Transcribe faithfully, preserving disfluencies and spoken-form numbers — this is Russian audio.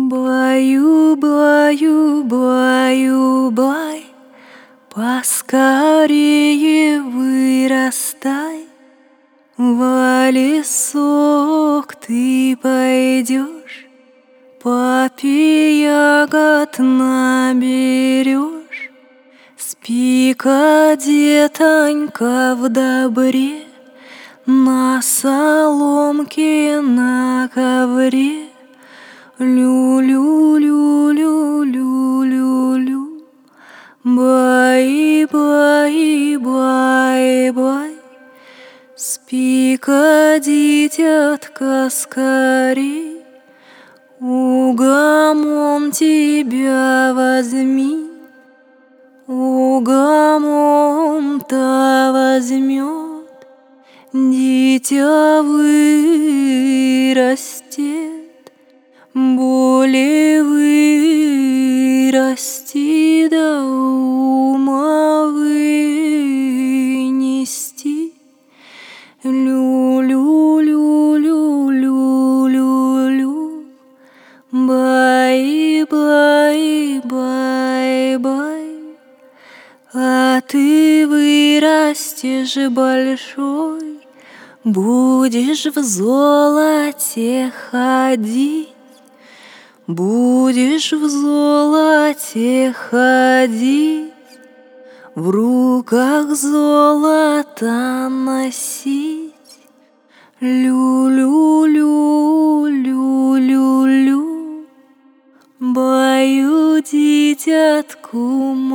Баю, баю, баю, бай, поскорее вырастай. В лесок ты пойдешь, папе ягод наберешь. Спи-ка, детонька, в добре, на соломке, на ковре. Лю-лю-лю-лю-лю-лю-лю, бай, бай, бай, бай. Спи-ка, дитятка, скорей, угомон тебя возьми, угомон-то возьмет, дитя вырастет. Более вырасти, до ума вынести. Лю-лю-лю-лю-лю-лю, бай, бай, бай, бай. А ты вырастешь большой, будешь в золоте ходить. Будешь в золоте ходить, в руках золото носить. Лю-лю-лю-лю-лю-лю, баю, дитятку